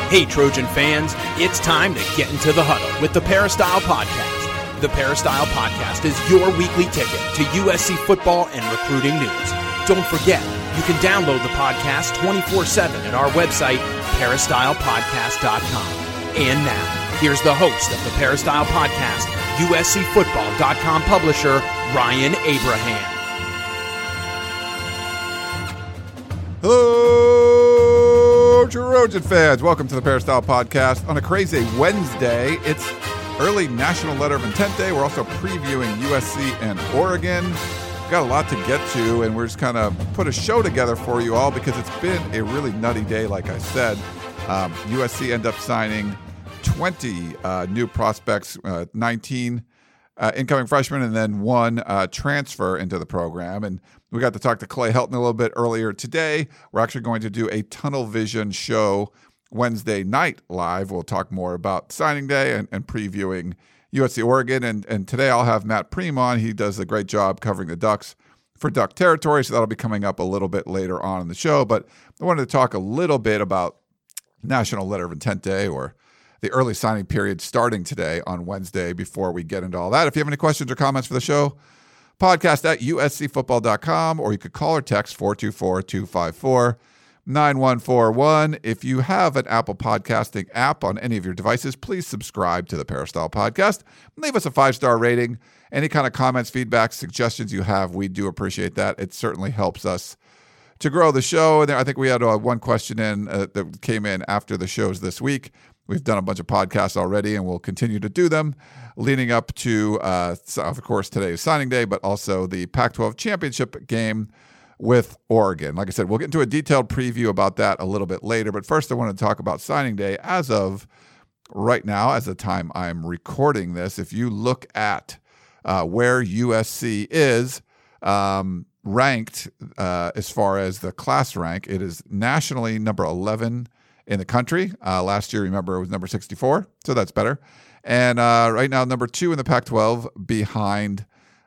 Hey, Trojan fans, it's time to get into the huddle with the Peristyle Podcast. The Peristyle Podcast is your weekly ticket to USC football and recruiting news. Don't forget, you can download the podcast 24/7 at our website, peristylepodcast.com. And now, here's the host of the Peristyle Podcast, USCFootball.com publisher, Ryan Abraham. Hello, Trojan fans. Welcome to the Peristyle Podcast on a crazy Wednesday. It's early National Letter of Intent Day. We're also previewing USC and Oregon. We've got a lot to get to, and we're just kind of put a show together for you all because it's been a really nutty day, like I said. USC ended up signing 20 new prospects, 19 incoming freshmen, and then one transfer into the program. And we got to talk to Clay Helton a little bit earlier today. We're actually going to do a Tunnel Vision show Wednesday night live. We'll talk more about signing day and previewing USC Oregon. And today I'll have Matt Preem on. He does a great job covering the Ducks for Duck Territory, so that'll be coming up a little bit later on in the show. But I wanted to talk a little bit about National Letter of Intent Day, or the early signing period starting today on Wednesday, before we get into all that. If you have any questions or comments for the show, podcast at uscfootball.com, or you could call or text 424-254-9141. If you have an Apple podcasting app on any of your devices, please subscribe to the Peristyle Podcast. Leave us a 5-star rating. Any kind of comments, feedback, suggestions you have, we do appreciate that. It certainly helps us to grow the show. And I think we had one question in that came in after the shows this week. We've done a bunch of podcasts already, and we'll continue to do them leading up to, of course, today's signing day, but also the Pac-12 championship game with Oregon. Like I said, we'll get into a detailed preview about that a little bit later. But first, I want to talk about signing day as of right now, as the time I'm recording this. If you look at where USC is ranked as far as the class rank, it is nationally number 11 in the country. Last year, remember, it was number 64, so that's better. And right now, number 2 in the Pac-12 behind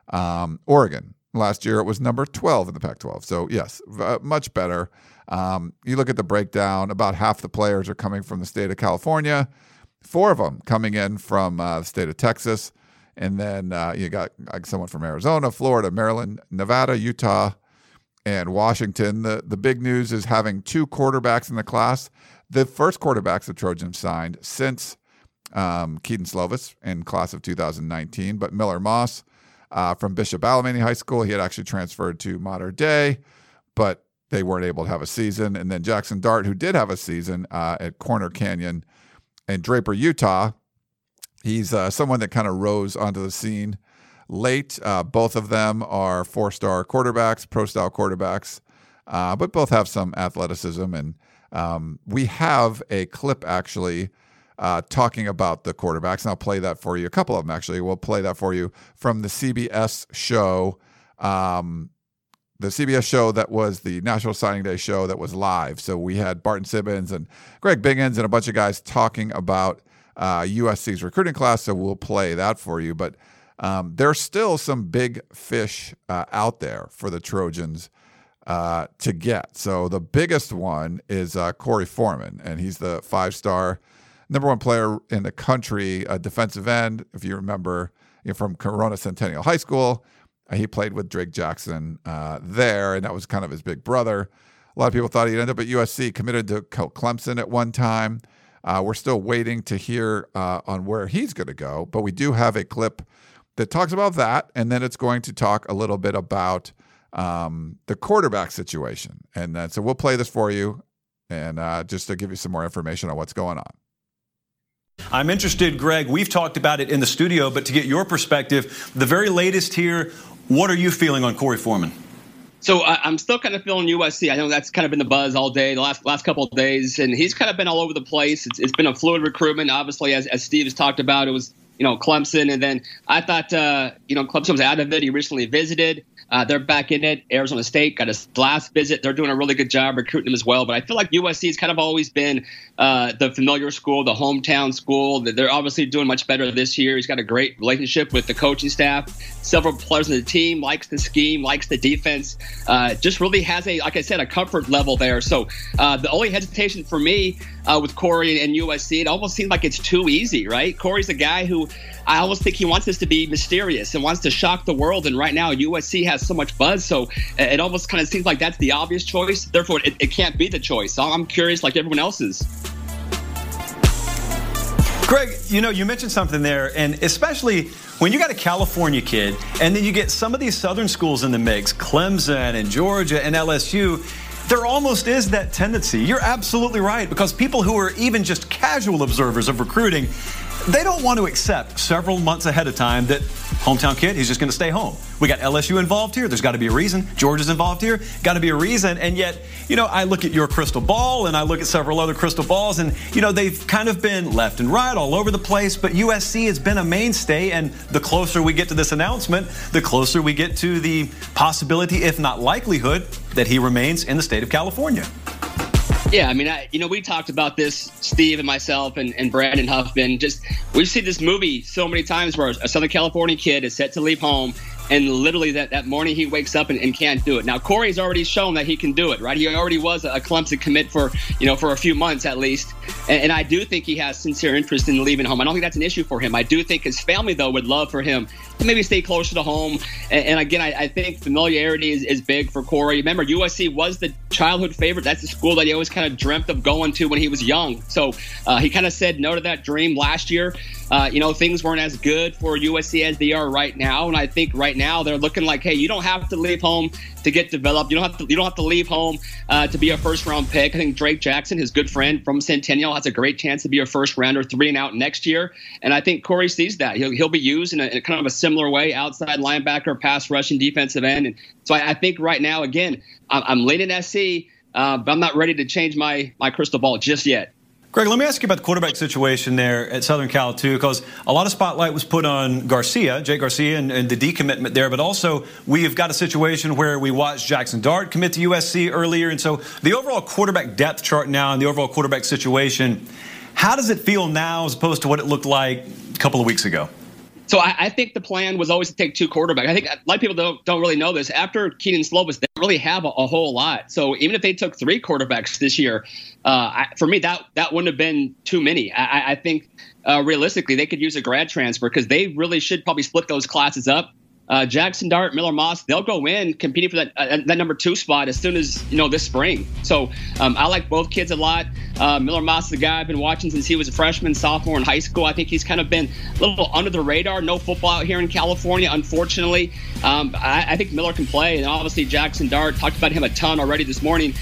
Oregon. Last year, it was number 12 in the Pac-12. So, yes, much better. You look at the breakdown, about half the players are coming from the state of California, 4 of them coming in from the state of Texas. And then you got someone from Arizona, Florida, Maryland, Nevada, Utah, and Washington. The big news is having 2 quarterbacks in the class. The first quarterbacks the Trojans signed since Keaton Slovis in class of 2019, but Miller Moss from Bishop Alemany High School. He had actually transferred to Mater Dei, but they weren't able to have a season. And then Jackson Dart, who did have a season at Corner Canyon in Draper, Utah. He's someone that kind of rose onto the scene late. Both of them are 4-star quarterbacks, pro-style quarterbacks, but both have some athleticism. And we have a clip actually talking about the quarterbacks, and I'll play that for you. A couple of them, actually. We'll play that for you from the CBS show. The CBS show that was the National Signing Day show that was live. So we had Barton Simmons and Greg Biggins and a bunch of guys talking about USC's recruiting class, so we'll play that for you. But there's still some big fish out there for the Trojans to get. So the biggest one is Corey Foreman, and he's the 5-star number 1 player in the country, defensive end. If you remember, from Corona Centennial High School, he played with Drake Jackson there, and that was kind of his big brother. A lot of people thought he'd end up at USC, committed to Clemson at one time. We're still waiting to hear on where he's going to go, but we do have a clip that talks about that, and then it's going to talk a little bit about the quarterback situation. And so we'll play this for you, and just to give you some more information on what's going on. I'm interested, Greg, we've talked about it in the studio, but to get your perspective, the very latest here, what are you feeling on Corey Foreman? So I'm still kind of feeling USC. I know that's kind of been the buzz all day, the last couple of days, and he's kind of been all over the place. It's been a fluid recruitment. Obviously, as Steve has talked about, it was Clemson, and then I thought Clemson was out of it. He recently visited. They're back in it. Arizona State got his last visit. They're doing a really good job recruiting him as well. But I feel like USC has kind of always been the familiar school, the hometown school. They're obviously doing much better this year. He's got a great relationship with the coaching staff. Several players on the team, likes the scheme, likes the defense. Just really has like I said, a comfort level there. So the only hesitation for me with Corey and USC, it almost seems like it's too easy, right? Corey's a guy who I almost think he wants this to be mysterious and wants to shock the world. And right now, USC has so much buzz. So it almost kind of seems like that's the obvious choice. Therefore, it can't be the choice. So I'm curious, like everyone else is. Greg, you mentioned something there, and especially when you got a California kid, and then you get some of these southern schools in the mix, Clemson and Georgia and LSU, there almost is that tendency. You're absolutely right, because people who are even just casual observers of recruiting, they don't want to accept several months ahead of time that hometown kid, he's just going to stay home. We got LSU involved here. There's got to be a reason. Georgia's involved here. Got to be a reason. And yet, I look at your crystal ball and I look at several other crystal balls, and, they've kind of been left and right all over the place. But USC has been a mainstay. And the closer we get to this announcement, the closer we get to the possibility, if not likelihood, that he remains in the state of California. Yeah, I mean, we talked about this, Steve and myself and Brandon Huffman. We've seen this movie so many times where a Southern California kid is set to leave home, and literally that morning he wakes up and can't do it. Now, Corey's already shown that he can do it, right? He already was a Clemson commit for a few months at least. And I do think he has sincere interest in leaving home. I don't think that's an issue for him. I do think his family, though, would love for him to maybe stay closer to home. And again, I think familiarity is big for Corey. Remember, USC was the childhood favorite. That's the school that he always kind of dreamt of going to when he was young. So he kind of said no to that dream last year. Things weren't as good for USC as they are right now. And I think right now they're looking like, hey, you don't have to leave home to get developed. You don't have to leave home to be a first-round pick. I think Drake Jackson, his good friend from Centennial, has a great chance to be a first-rounder 3-and-out next year. And I think Corey sees that. He'll be used in a kind of a similar way, outside linebacker, pass rushing, defensive end. And so I think right now, again, I'm leaning SC, but I'm not ready to change my crystal ball just yet. Greg, let me ask you about the quarterback situation there at Southern Cal, too, because a lot of spotlight was put on Jake Garcia, and the decommitment there. But also, we've got a situation where we watched Jackson Dart commit to USC earlier. And so the overall quarterback depth chart now and the overall quarterback situation, how does it feel now as opposed to what it looked like a couple of weeks ago? So I think the plan was always to take two quarterbacks. I think a lot of people don't really know this. After Kedon Slovis, they don't really have a whole lot. So even if they took three quarterbacks this year, for me, that wouldn't have been too many. I think realistically, they could use a grad transfer because they really should probably split those classes up. Jackson Dart, Miller Moss, they'll go in competing for that number 2 spot as soon as this spring. So I like both kids a lot. Miller Moss is a guy I've been watching since he was a freshman, sophomore in high school. I think he's kind of been a little under the radar. No football out here in California, unfortunately. I think Miller can play, and obviously Jackson Dart, talked about him a ton already this morning.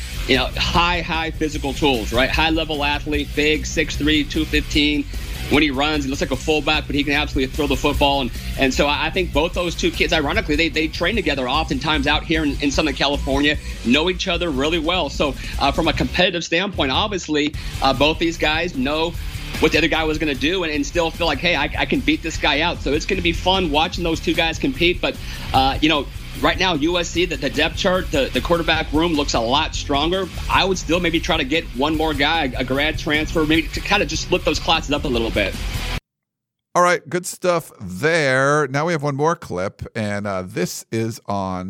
High physical tools, right? High level athlete, big, 6'3", 215. When he runs, he looks like a fullback, but he can absolutely throw the football. And so I think both those two kids, ironically, they train together oftentimes out here in Southern California, know each other really well. So from a competitive standpoint, obviously, both these guys know what the other guy was going to do and still feel like, hey, I can beat this guy out. So it's going to be fun watching those two guys compete. But, right now, USC, the depth chart, the quarterback room looks a lot stronger. I would still maybe try to get one more guy, a grad transfer, maybe to kind of just split those classes up a little bit. All right, good stuff there. Now we have one more clip, and this is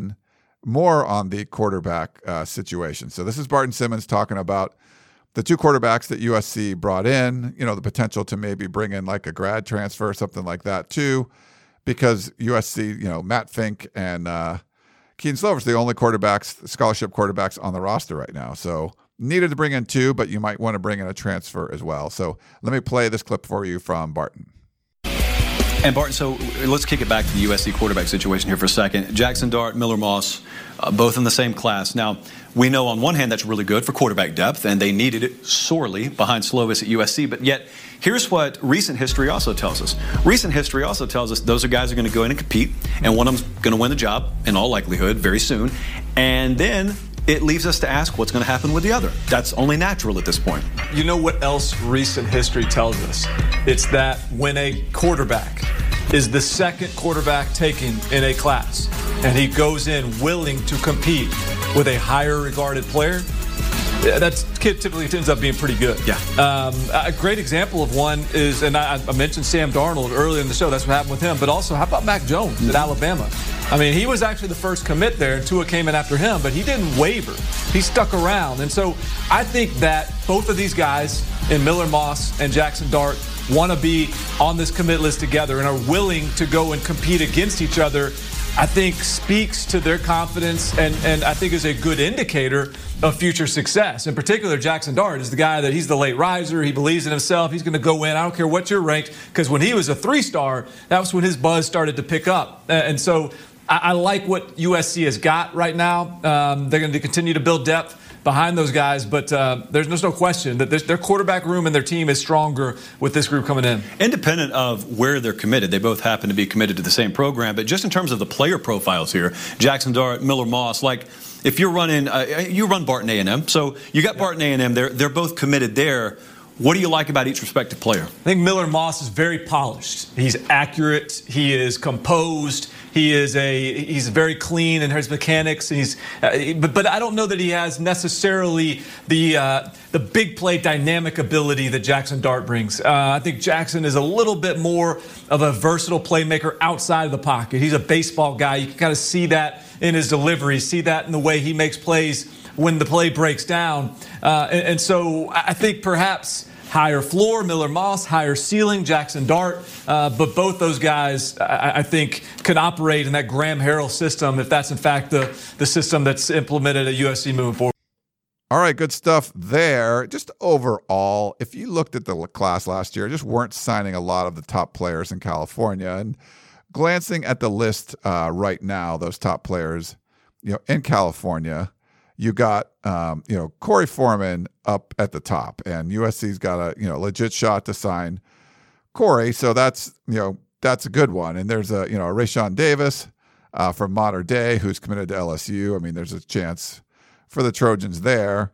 more on the quarterback situation. So this is Barton Simmons talking about the two quarterbacks that USC brought in, the potential to maybe bring in like a grad transfer or something like that too. Because USC, Matt Fink and Kedon Slovis, the only scholarship quarterbacks on the roster right now. So needed to bring in two, but you might want to bring in a transfer as well. So let me play this clip for you from Barton. And Barton, so let's kick it back to the USC quarterback situation here for a second. Jackson Dart, Miller Moss, both in the same class. Now, we know on one hand that's really good for quarterback depth, and they needed it sorely behind Slovis at USC. But yet, here's what recent history also tells us. Recent history also tells us those are guys who are going to go in and compete, and one of them's going to win the job in all likelihood very soon. And then it leaves us to ask what's going to happen with the other. That's only natural at this point. You know what else recent history tells us? It's that when a quarterback is the second quarterback taken in a class, and he goes in willing to compete with a higher regarded player, that kid typically ends up being pretty good. Yeah. A great example of one is, and I mentioned Sam Darnold earlier in the show. That's what happened with him. But also, how about Mac Jones at Alabama? I mean, he was actually the first commit there, and Tua came in after him, but he didn't waver. He stuck around. And so I think that both of these guys, in Miller Moss and Jackson Dart, want to be on this commit list together and are willing to go and compete against each other. I think speaks to their confidence and I think is a good indicator of future success. In particular, Jackson Dart is the guy that he's the late riser. He believes in himself. He's going to go in. I don't care what you're ranked, because when he was a 3-star, that was when his buzz started to pick up. And so I like what USC has got right now. They're going to continue to build depth behind those guys, but there's no question that their quarterback room and their team is stronger with this group coming in. Independent of where they're committed, they both happen to be committed to the same program, but just in terms of the player profiles here, Jackson Dart, Miller Moss, like if you're running, you run Barton A&M, so you got Barton A&M, they're both committed there. What do you like about each respective player? I think Miller Moss is very polished. He's accurate. He is composed. He's very clean in his mechanics. And but I don't know that he has necessarily the big play dynamic ability that Jackson Dart brings. I think Jackson is a little bit more of a versatile playmaker outside of the pocket. He's a baseball guy. You can kind of see that in his delivery, see that in the way he makes plays when the play breaks down. And so I think perhaps higher floor, Miller Moss, higher ceiling, Jackson Dart. But both those guys, I think, can operate in that Graham Harrell system if that's, in fact, the system that's implemented at USC moving forward. All right, good stuff there. Just overall, if you looked at the class last year, just weren't signing a lot of the top players in California. And glancing at the list right now, those top players, in California, you got, Corey Foreman up at the top, and USC's got a, legit shot to sign Corey. So that's a good one. And there's a Rayshawn Davis from Mater Dei who's committed to LSU. I mean, there's a chance for the Trojans there.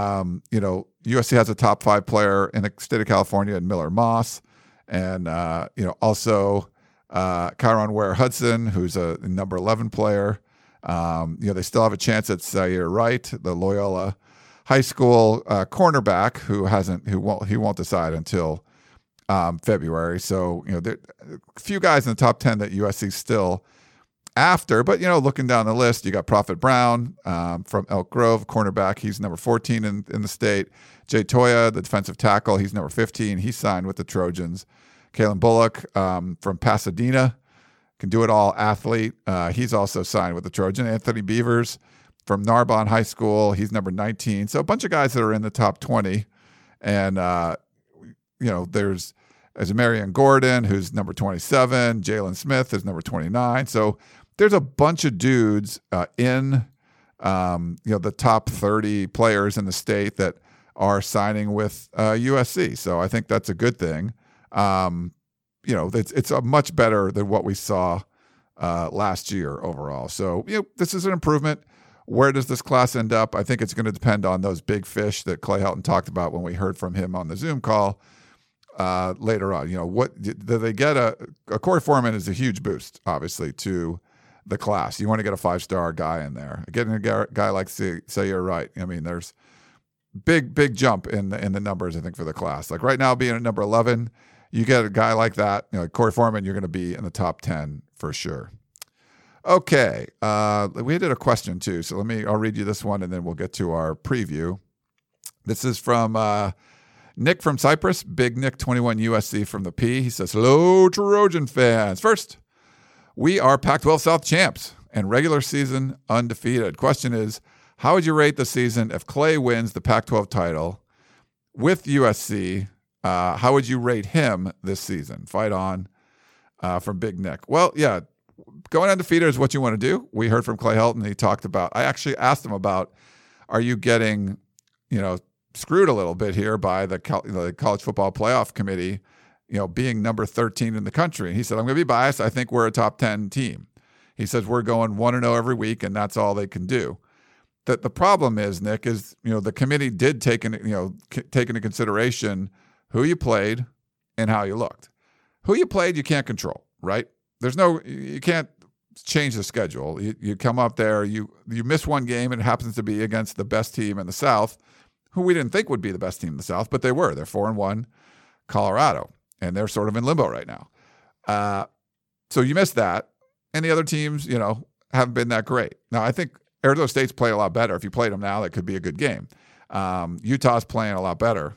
USC has a top 5 player in the state of California in Miller Moss. And, also Kyron Ware-Hudson, who's a number 11 player. They still have a chance at Zaire Wright, the Loyola High School cornerback, he won't decide until February. So there a few guys in the top 10 that USC's still after. But looking down the list, you got Prophet Brown from Elk Grove, cornerback. He's number 14 in the state. Jay Toya, the defensive tackle, he's number 15. He signed with the Trojans. Kalen Bullock from Pasadena. Can do it all athlete. He's also signed with the Trojan. Anthony Beavers from Narbonne High School. He's number 19. So a bunch of guys that are in the top 20. And, there's Marion Gordon, who's number 27. Jalen Smith is number 29. So there's a bunch of dudes in, the top 30 players in the state that are signing with USC. So I think that's a good thing. It's a much better than what we saw last year overall. So, this is an improvement. Where does this class end up? I think it's going to depend on those big fish that Clay Helton talked about when we heard from him on the Zoom call later on. What do they get? A Corey Foreman is a huge boost, obviously, to the class. You want to get a 5-star guy in there. Getting a guy like Zaire Wright. I mean, there's big jump in the numbers, I think, for the class. Like right now, being at number 11, you get a guy like that, Corey Foreman, you're going to be in the top 10 for sure. Okay, we did a question too, so I'll read you this one and then we'll get to our preview. This is from Nick from Cyprus, Big Nick 21 USC from the P. He says, hello, Trojan fans. First, we are Pac-12 South champs and regular season undefeated. Question is, how would you rate the season if Clay wins the Pac-12 title with USC? How would you rate him this season? Fight on from Big Nick. Well, yeah, going undefeated is what you want to do. We heard from Clay Helton. He talked about, I actually asked him about, are you getting, screwed a little bit here by the College Football Playoff Committee, being number 13 in the country? And he said, I'm going to be biased. I think we're a top 10 team. He says, we're going 1-0 every week, and that's all they can do. The problem is, Nick, is, the committee did take into consideration who you played and how you looked. Who you played, you can't control, right? You can't change the schedule. You come up there, you miss one game, and it happens to be against the best team in the South, who we didn't think would be the best team in the South, but they were. They're 4-1, Colorado, and they're sort of in limbo right now. So you missed that, and the other teams, haven't been that great. Now, I think Arizona State's played a lot better. If you played them now, that could be a good game. Utah's playing a lot better.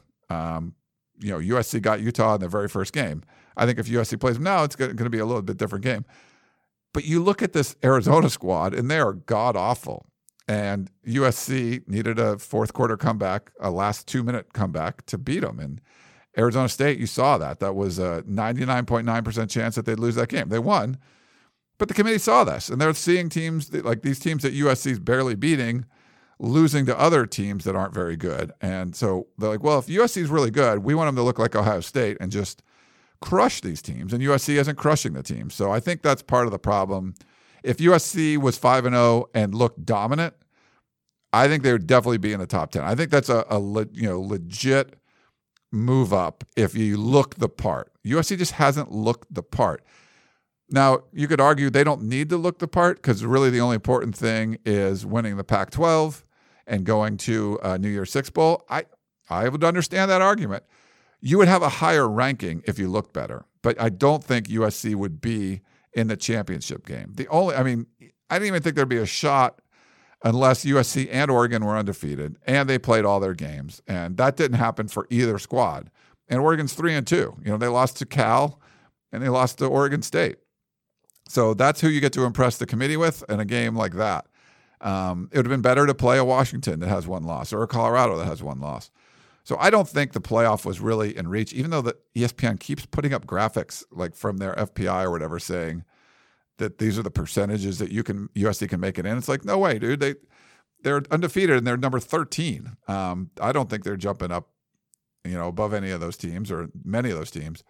USC got Utah in their very first game. I think if USC plays them now, it's going to be a little bit different game. But you look at this Arizona squad, and they are god-awful. And USC needed a fourth quarter comeback, a last 2-minute comeback to beat them. And Arizona State, you saw that. That was a 99.9% chance that they'd lose that game. They won, but the committee saw this. And they're seeing teams, like these teams that USC's barely beating, losing to other teams that aren't very good. And so they're like, well, if USC's really good, we want them to look like Ohio State and just crush these teams. And USC isn't crushing the team. So I think that's part of the problem. If USC was 5-0 and looked dominant, I think they would definitely be in the top 10. I think that's a legit move up if you look the part. USC just hasn't looked the part. Now, you could argue they don't need to look the part because really the only important thing is winning the Pac-12 and going to a New Year's Six Bowl. I would understand that argument. You would have a higher ranking if you looked better, but I don't think USC would be in the championship game. I didn't even think there'd be a shot unless USC and Oregon were undefeated and they played all their games. And that didn't happen for either squad. And Oregon's 3-2. They lost to Cal and they lost to Oregon State. So that's who you get to impress the committee with in a game like that. It would have been better to play a Washington that has one loss or a Colorado that has one loss. So I don't think the playoff was really in reach, even though the ESPN keeps putting up graphics like from their FPI or whatever saying that these are the percentages that USC can make it in. It's like, no way, dude. They're undefeated and they're number 13. I don't think they're jumping up, above any of those teams or many of those teams.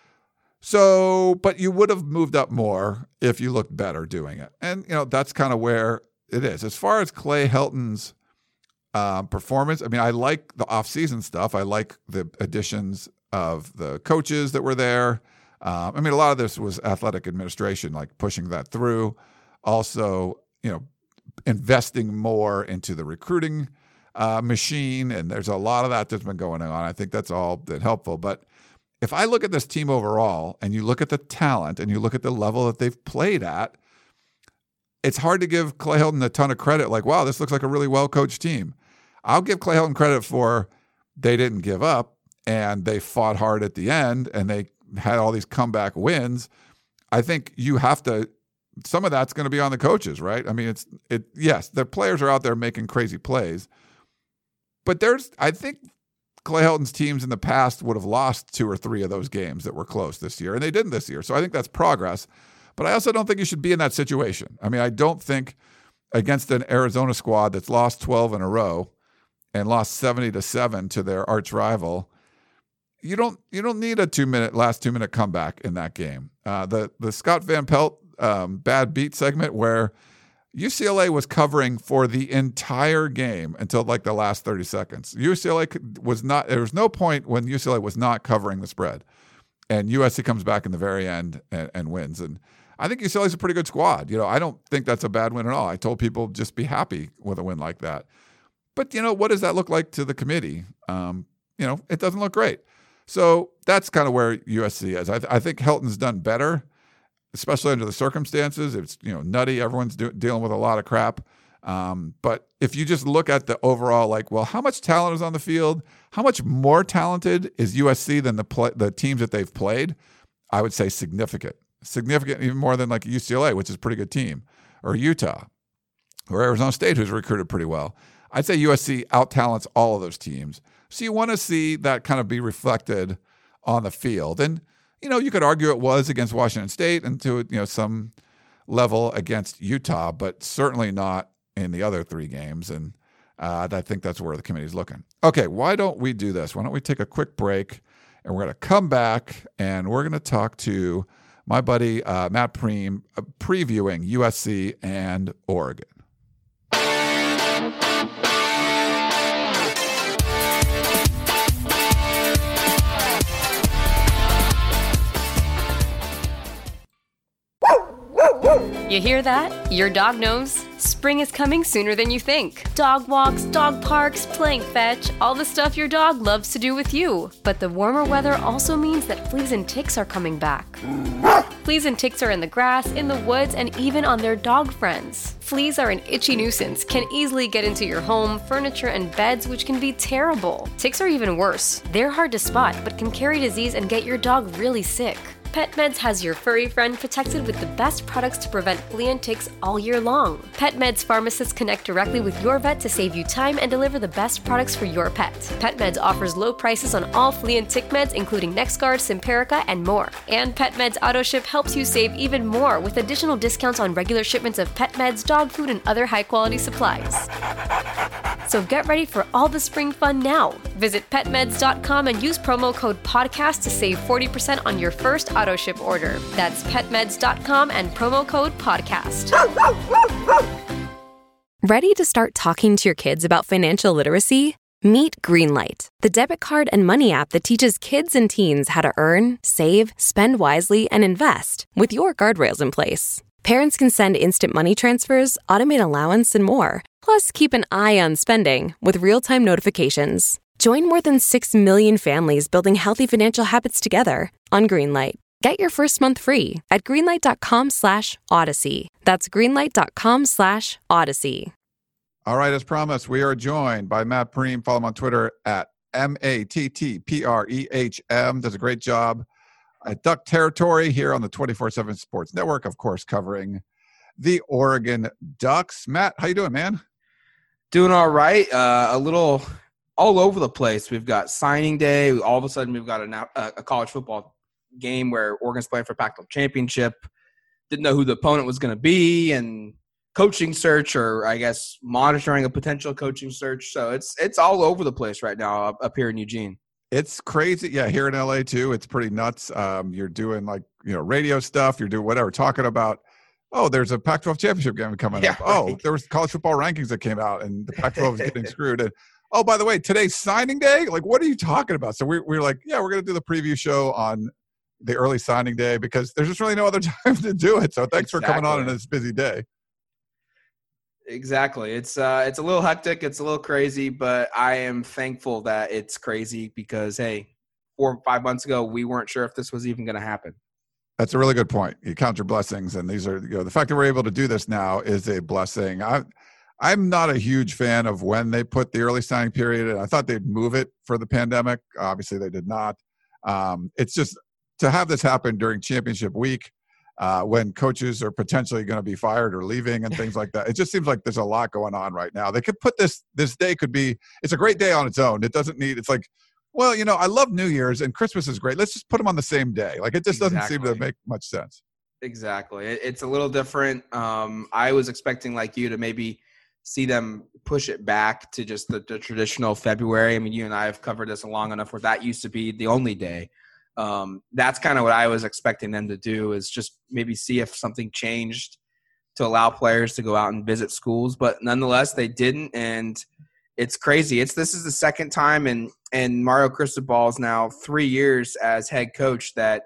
So, but you would have moved up more if you looked better doing it. And, that's kind of where it is. As far as Clay Helton's performance, I like the off-season stuff. I like the additions of the coaches that were there. A lot of this was athletic administration, like pushing that through. Also, investing more into the recruiting machine. And there's a lot of that that's been going on. I think that's all been helpful. But if I look at this team overall and you look at the talent and you look at the level that they've played at, it's hard to give Clay Helton a ton of credit. Like, wow, this looks like a really well-coached team. I'll give Clay Helton credit for they didn't give up and they fought hard at the end and they had all these comeback wins. I think you have to, some of that's going to be on the coaches, right? Yes, the players are out there making crazy plays, but I think Clay Helton's teams in the past would have lost 2 or 3 of those games that were close this year, and they didn't this year. So I think that's progress. But I also don't think you should be in that situation. I don't think against an Arizona squad that's lost 12 in a row and lost 70-7 to their arch rival, you don't need a last 2-minute comeback in that game. The Scott Van Pelt bad beat segment where UCLA was covering for the entire game until like the last 30 seconds. UCLA was not. There was no point when UCLA was not covering the spread, and USC comes back in the very end and wins. And I think UCLA's a pretty good squad. I don't think that's a bad win at all. I told people just be happy with a win like that. But what does that look like to the committee? It doesn't look great. So that's kind of where USC is. I think Helton's done better, especially under the circumstances. It's nutty. Everyone's dealing with a lot of crap. But if you just look at the overall, how much talent is on the field? How much more talented is USC than the teams that they've played? I would say significant, even more than like UCLA, which is a pretty good team, or Utah, or Arizona State, who's recruited pretty well. I'd say USC out-talents all of those teams. So you want to see that kind of be reflected on the field. And, you could argue it was against Washington State and to, some level against Utah, but certainly not in the other 3 games. And I think that's where the committee's looking. Okay, why don't we do this? Why don't we take a quick break and we're going to come back and we're going to talk to my buddy Matt Preem previewing USC and Oregon. You hear that? Your dog knows. Spring is coming sooner than you think. Dog walks, dog parks, playing fetch, all the stuff your dog loves to do with you. But the warmer weather also means that fleas and ticks are coming back. Fleas and ticks are in the grass, in the woods, and even on their dog friends. Fleas are an itchy nuisance, can easily get into your home, furniture, and beds, which can be terrible. Ticks are even worse. They're hard to spot, but can carry disease and get your dog really sick. PetMeds has your furry friend protected with the best products to prevent flea and ticks all year long. PetMeds pharmacists connect directly with your vet to save you time and deliver the best products for your pet. PetMeds offers low prices on all flea and tick meds, including NexGard, Simparica, and more. And PetMeds AutoShip helps you save even more with additional discounts on regular shipments of pet meds, dog food, and other high-quality supplies. So get ready for all the spring fun now. Visit petmeds.com and use promo code PODCAST to save 40% on your first AutoShip order. That's petmeds.com and promo code PODCAST. Ready to start talking to your kids about financial literacy? Meet Greenlight, the debit card and money app that teaches kids and teens how to earn, save, spend wisely, and invest with your guardrails in place. Parents can send instant money transfers, automate allowance, and more. Plus, keep an eye on spending with real-time notifications. Join more than 6 million families building healthy financial habits together on Greenlight. Get your first month free at greenlight.com/Odyssey. That's greenlight.com/Odyssey. All right, as promised, we are joined by Matt Prehm. Follow him on Twitter at MATTPREHM. Does a great job at Duck Territory here on the 24/7 Sports Network, of course, covering the Oregon Ducks. Matt, how you doing, man? Doing all right. A little all over the place. We've got signing day. All of a sudden, we've got a college football game where Oregon's playing for Pac-12 championship. Didn't know who the opponent was going to be, and coaching search, or I guess monitoring a potential coaching search. So it's all over the place right now up here in Eugene. It's crazy. Yeah, here in LA too. It's pretty nuts. You're doing radio stuff. You're doing whatever, talking about, oh, there's a Pac-12 championship game coming up. Right. Oh, there was college football rankings that came out and the Pac-12 is getting screwed. And oh, by the way, today's signing day. Like, what are you talking about? So we're like, yeah, we're going to do the preview show on the early signing day because there's just really no other time to do it. So thanks for coming on this busy day. Exactly. It's a little hectic. It's a little crazy, but I am thankful that it's crazy because, hey, 4 or 5 months ago, we weren't sure if this was even going to happen. That's a really good point. You count your blessings, and these are, the fact that we're able to do this now is a blessing. I'm not a huge fan of when they put the early signing period, and I thought they'd move it for the pandemic. Obviously, they did not. It's just to have this happen during championship week, when coaches are potentially going to be fired or leaving and things like that. It just seems like there's a lot going on right now. They could put this day could be, it's a great day on its own. It doesn't need, it's like, well, I love New Year's and Christmas is great. Let's just put them on the same day. Like, it just doesn't seem to make much sense. Exactly. It's a little different. I was expecting, like you, to maybe see them push it back to just the traditional February. I mean, you and I have covered this long enough where that used to be the only day. That's kind of what I was expecting them to do, is just maybe see if something changed to allow players to go out and visit schools. But nonetheless, they didn't, and it's crazy. This is the second time in Mario Cristobal's now 3 years as head coach that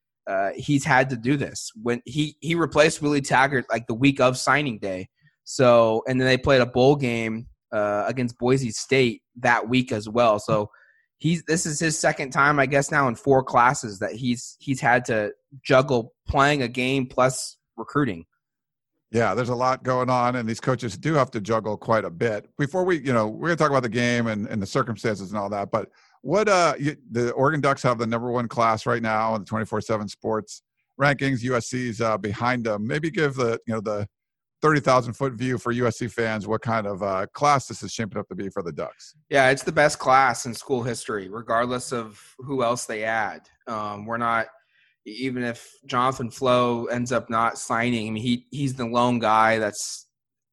he's had to do this. When he replaced Willie Taggart like the week of signing day. So, and then they played a bowl game against Boise State that week as well. So this is his second time, I guess, now in 4 classes that he's had to juggle playing a game plus recruiting. Yeah, there's a lot going on, and these coaches do have to juggle quite a bit. Before we're going to talk about the game and the circumstances and all that, but what the Oregon Ducks have the #1 class right now in the 24/7 Sports rankings. USC's behind them. Maybe give the 30,000-foot view for USC fans what kind of class this is shaping up to be for the Ducks. Yeah, it's the best class in school history, regardless of who else they add. We're not – even if Jonathan Flo ends up not signing, I mean, he's the lone guy that's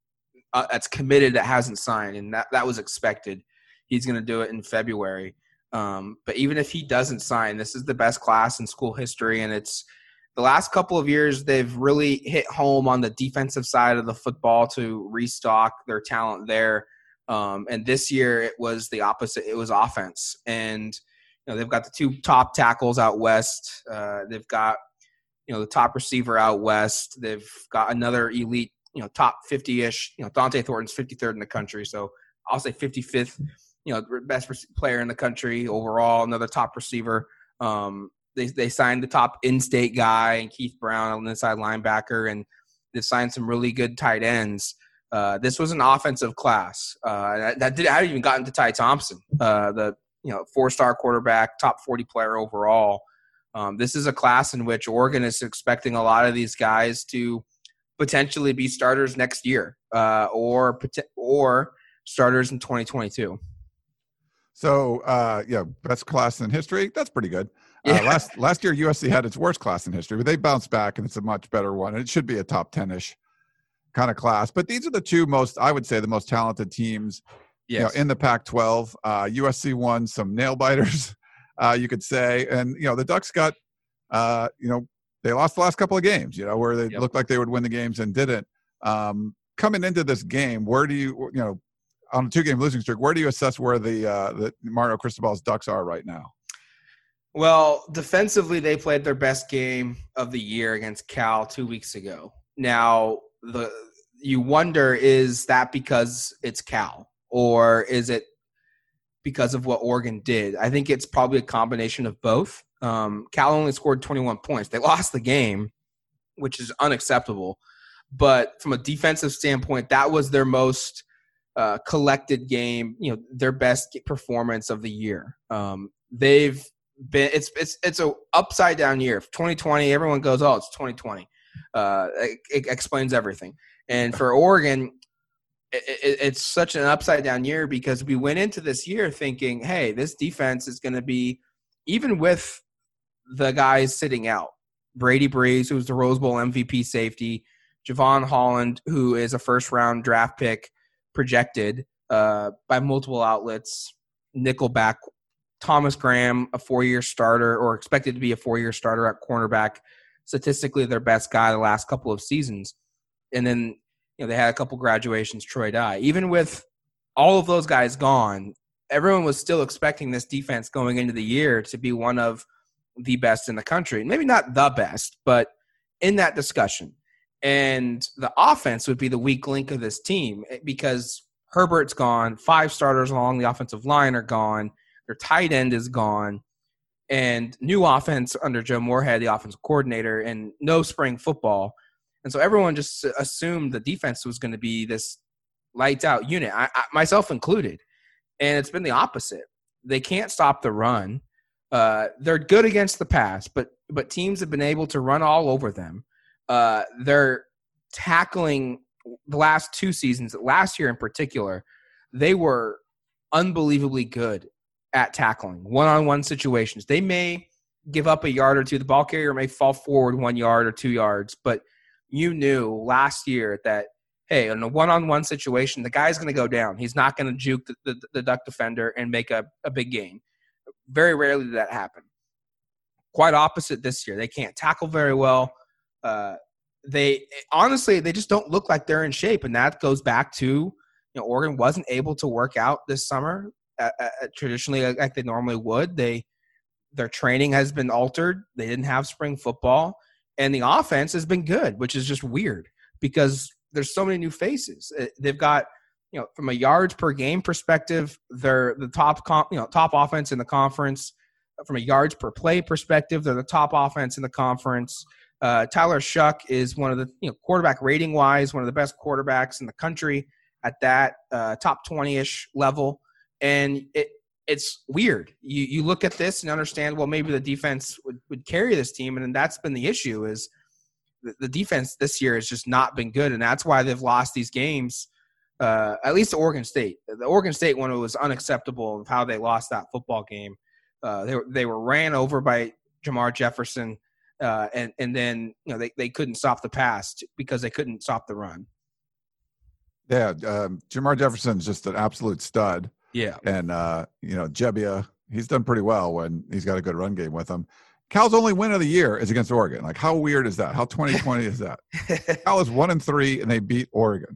committed that hasn't signed, and that was expected. He's going to do it in February. But even if he doesn't sign, this is the best class in school history, and it's the last couple of years they've really hit home on the defensive side of the football to restock their talent there. And this year it was the opposite. It was offense. And they've got the 2 top tackles out west. They've got the top receiver out west. They've got another elite, top 50-ish. Dante Thornton's 53rd in the country, so I'll say 55th. Best player in the country overall. Another top receiver. They signed the top in-state guy and Keith Brown on the inside linebacker, and they signed some really good tight ends. This was an offensive class. I haven't even gotten to Ty Thompson, the 4-star quarterback, top 40 player overall. This is a class in which Oregon is expecting a lot of these guys to potentially be starters next year, or starters in 2022. So, best class in history. That's pretty good. Yeah. Last year, USC had its worst class in history, but they bounced back, and it's a much better one. And it should be a top 10-ish kind of class. But these are the two I would say, the most talented teams in the Pac-12. USC won some nail-biters, you could say. And, the Ducks got, they lost the last couple of games, where they looked like they would win the games and didn't. Coming into this game, where do you, on a 2-game losing streak, where do you assess where the Mario Cristobal's Ducks are right now? Well, defensively, they played their best game of the year against Cal 2 weeks ago. Now, you wonder, is that because it's Cal, or is it because of what Oregon did? I think it's probably a combination of both. Cal only scored 21 points. They lost the game, which is unacceptable. But from a defensive standpoint, that was their most collected game, their best performance of the year. They've been it's a upside down year. 2020, everyone goes, oh, it's 2020. It explains everything. And for Oregon, it's such an upside down year because we went into this year thinking, hey, this defense is going to be, even with the guys sitting out, Brady Breeze, who's the Rose Bowl MVP safety, Javon Holland, who is a first-round draft pick projected by multiple outlets, nickelback, Thomas Graham, a 4-year starter, or expected to be a 4-year starter at cornerback, statistically their best guy the last couple of seasons. And then they had a couple graduations, Troy Dye. Even with all of those guys gone, everyone was still expecting this defense going into the year to be one of the best in the country. Maybe not the best, but in that discussion. And the offense would be the weak link of this team because Herbert's gone. 5 starters along the offensive line are gone. Their tight end is gone. And new offense under Joe Moorhead, the offensive coordinator, and no spring football. And so everyone just assumed the defense was going to be this lights-out unit, I myself included. And it's been the opposite. They can't stop the run. They're good against the pass, but teams have been able to run all over them. They're tackling the last 2 seasons. Last year in particular, they were unbelievably good at tackling one-on-one situations. They may give up a yard or two. The ball carrier may fall forward 1 yard or 2 yards, but you knew last year that, hey, in a one-on-one situation, the guy's going to go down. He's not going to juke the Duck defender and make a big gain. Very rarely did that happen. Quite opposite this year. They can't tackle very well. They just don't look like they're in shape, and that goes back to Oregon wasn't able to work out this summer traditionally like they normally would. Their training has been altered. They didn't have spring football, and the offense has been good, which is just weird because there's so many new faces. They've got from a yards per game perspective, they're the top offense in the conference. From a yards per play perspective, they're the top offense in the conference. Tyler Shuck is one of the quarterback rating wise, one of the best quarterbacks in the country at that top 20-ish level. And it's weird. You look at this and understand, well, maybe the defense would carry this team. And then that's been the issue is the defense this year has just not been good. And that's why they've lost these games, at least to Oregon State. The Oregon State one was unacceptable of how they lost that football game. They were ran over by Jamar Jefferson. And then they couldn't stop the pass because they couldn't stop the run. Yeah, Jamar Jefferson's just an absolute stud. Yeah, and Jebbia, he's done pretty well when he's got a good run game with him. Cal's only win of the year is against Oregon. Like, how weird is that? How 2020 is that? Cal is 1-3 and they beat Oregon.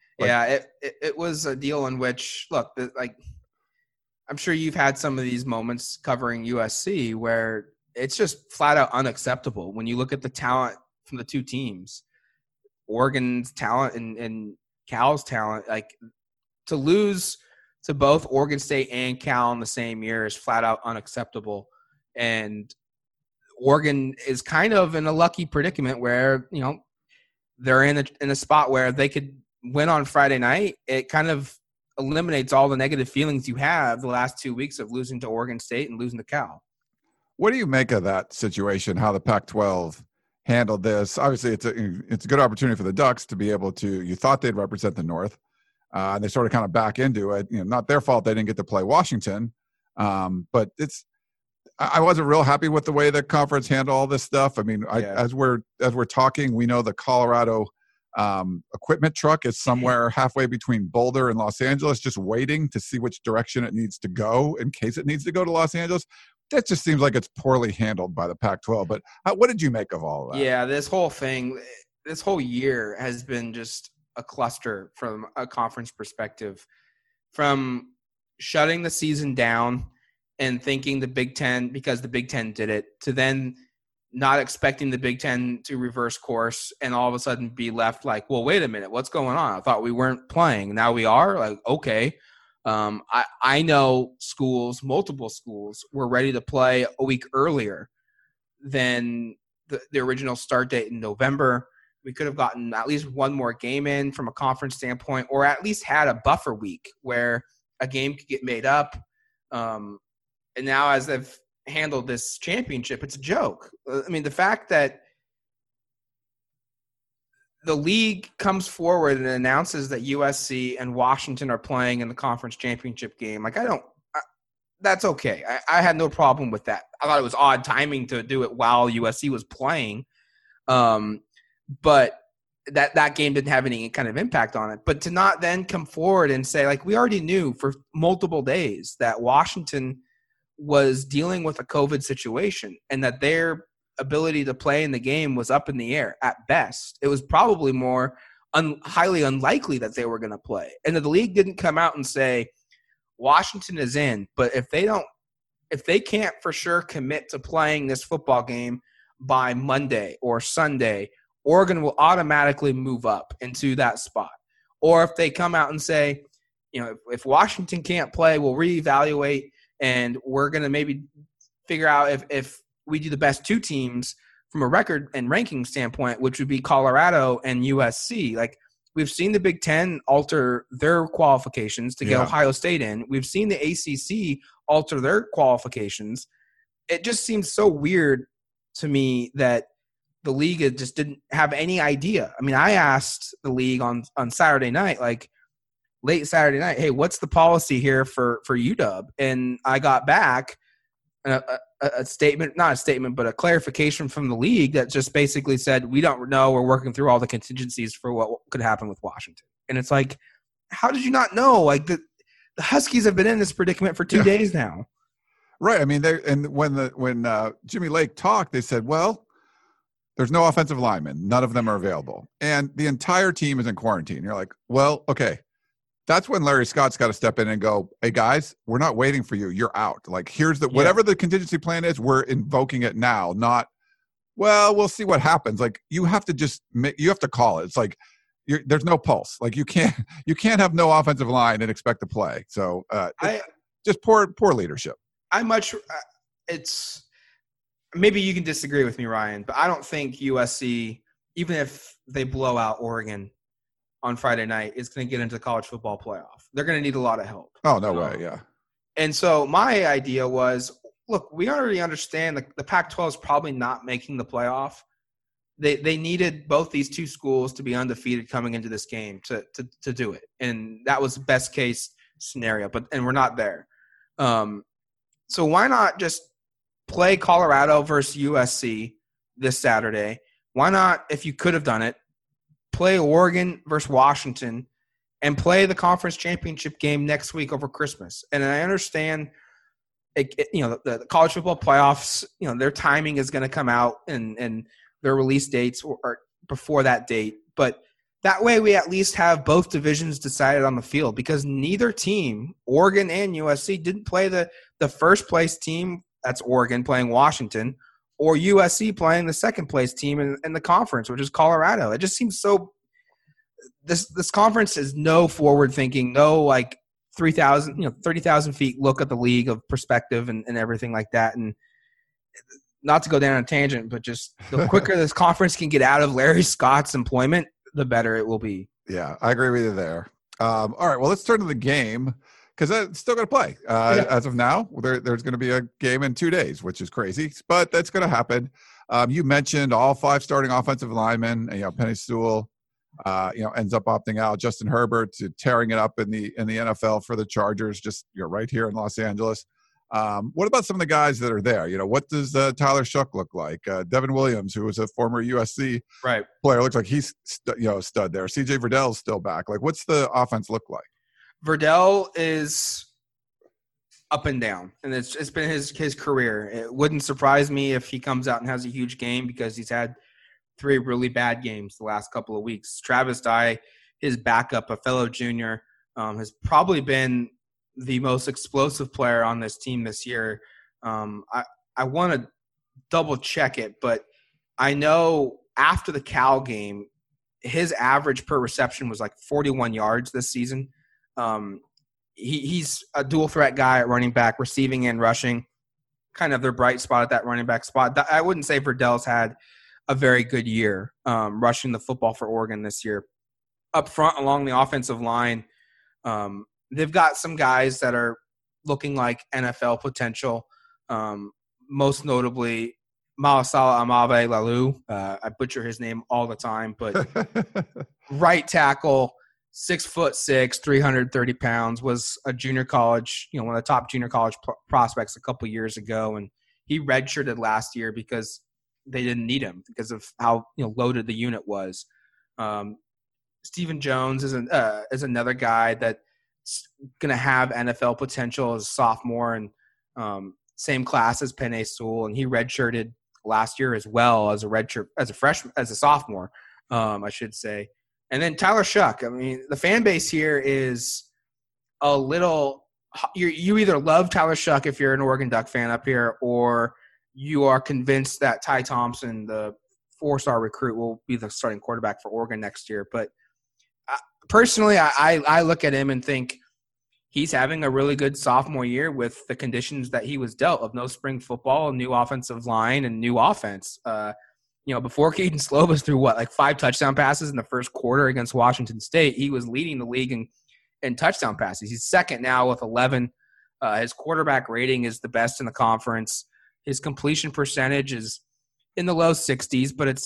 It was a deal in which I'm sure you've had some of these moments covering USC where it's just flat out unacceptable when you look at the talent from the two teams, Oregon's talent and Cal's talent. Like, to lose to both Oregon State and Cal in the same year is flat out unacceptable. And Oregon is kind of in a lucky predicament where, you know, they're in a spot where they could win on Friday night. It kind of eliminates all the negative feelings you have the last 2 weeks of losing to Oregon State and losing to Cal. What do you make of that situation, how the Pac-12 handled this? Obviously, it's a good opportunity for the Ducks to be able to – you thought they'd represent the North, and they sort of kind of back into it. You know, not their fault they didn't get to play Washington, but it's – I wasn't real happy with the way the conference handled all this stuff. I mean, as we're talking, we know the Colorado equipment truck is somewhere halfway between Boulder and Los Angeles, just waiting to see which direction it needs to go in case it needs to go to Los Angeles. That just seems like it's poorly handled by the Pac-12. But what did you make of all of that? Yeah, this whole thing, this whole year has been just a cluster from a conference perspective. From shutting the season down and thinking the Big Ten, because the Big Ten did it, to then not expecting the Big Ten to reverse course and all of a sudden be left like, well, wait a minute, what's going on? I thought we weren't playing. Now we are? Like, okay. I know schools, multiple schools, were ready to play a week earlier than the original start date in November. We could have gotten at least one more game in from a conference standpoint, or at least had a buffer week where a game could get made up. And now as they've handled this championship, it's a joke. I mean, the fact that the league comes forward and announces that USC and Washington are playing in the conference championship game, like, that's okay. I had no problem with that. I thought it was odd timing to do it while USC was playing. But that game didn't have any kind of impact on it. But to not then come forward and say, like, we already knew for multiple days that Washington was dealing with a COVID situation and that their ability to play in the game was up in the air at best. It was probably more highly unlikely that they were going to play. And the league didn't come out and say, Washington is in, but if they can't for sure commit to playing this football game by Monday or Sunday, Oregon will automatically move up into that spot. Or if they come out and say, you know, if Washington can't play, we'll reevaluate and we're going to maybe figure out if we do the best two teams from a record and ranking standpoint, which would be Colorado and USC. Like, we've seen the Big Ten alter their qualifications to get Ohio State in. We've seen the ACC alter their qualifications. It just seems so weird to me that the league just didn't have any idea. I mean, I asked the league on Saturday night, like late Saturday night, hey, what's the policy here for UW? And I got back a statement, not a statement, but a clarification from the league that just basically said, we don't know. We're working through all the contingencies for what could happen with Washington. And it's like, how did you not know? Like, the Huskies have been in this predicament for 2 days now. Right. I mean, when Jimmy Lake talked, they said, well, there's no offensive linemen. None of them are available. And the entire team is in quarantine. You're like, well, okay. That's when Larry Scott's got to step in and go, hey, guys, we're not waiting for you. You're out. Like, here's whatever the contingency plan is, we're invoking it now, not, well, we'll see what happens. Like, you have to you have to call it. It's like, there's no pulse. Like, you can't have no offensive line and expect to play. So just poor leadership. It's maybe you can disagree with me, Ryan, but I don't think USC, even if they blow out Oregon on Friday night, is going to get into the college football playoff. They're going to need a lot of help. Oh, no way, yeah. And so my idea was, look, we already understand the Pac-12 is probably not making the playoff. They needed both these two schools to be undefeated coming into this game to do it. And that was the best case scenario, and we're not there. So why not just play Colorado versus USC this Saturday? Why not, if you could have done it, play Oregon versus Washington and play the conference championship game next week over Christmas? And I understand, the college football playoffs, their timing is going to come out and their release dates are before that date. But that way we at least have both divisions decided on the field, because neither team, Oregon and USC, didn't play the first place team, that's Oregon, playing Washington, or USC playing the second place team in the conference, which is Colorado. It just seems so – this conference is no forward thinking, no like 30,000 feet look at the league of perspective and everything like that. And not to go down a tangent, but just the quicker this conference can get out of Larry Scott's employment, the better it will be. Yeah, I agree with you there. All right, well, let's turn to the game because it's still going to play. As of now, there's going to be a game in 2 days, which is crazy, but that's going to happen. You mentioned all 5 starting offensive linemen. Penei Sewell, ends up opting out. Justin Herbert tearing it up in the NFL for the Chargers, just right here in Los Angeles. What about some of the guys that are there? What does Tyler Shough look like? Devin Williams, who was a former USC player, looks like he's a stud there. CJ Verdell's still back. Like, what's the offense look like? Verdell is up and down, and it's been his career. It wouldn't surprise me if he comes out and has a huge game because he's had 3 really bad games the last couple of weeks. Travis Dye, his backup, a fellow junior, has probably been the most explosive player on this team this year. I want to double check it, but I know after the Cal game, his average per reception was like 41 yards this season. He's a dual threat guy at running back, receiving and rushing, kind of their bright spot at that running back spot. I wouldn't say Verdell's had a very good year rushing the football for Oregon this year. Up front along the offensive line, they've got some guys that are looking like NFL potential, most notably Malasala Amave Lalu. I butcher his name all the time, but right tackle, 6'6", 330 pounds, was a junior college, one of the top junior college prospects a couple years ago, and he redshirted last year because they didn't need him because of how loaded the unit was. Stephen Jones is another guy that's going to have NFL potential as a sophomore, and same class as Penei Sewell, and he redshirted last year as well as a sophomore, I should say. And then Tyler Shough. I mean, the fan base here is a little – you either love Tyler Shough if you're an Oregon Duck fan up here, or you are convinced that Ty Thompson, the 4-star recruit, will be the starting quarterback for Oregon next year. But personally, I look at him and think he's having a really good sophomore year with the conditions that he was dealt of no spring football, new offensive line, and new offense. Before Kedon Slovis threw 5 touchdown passes in the first quarter against Washington State, he was leading the league in touchdown passes. He's second now with 11. His quarterback rating is the best in the conference. His completion percentage is in the low 60s, but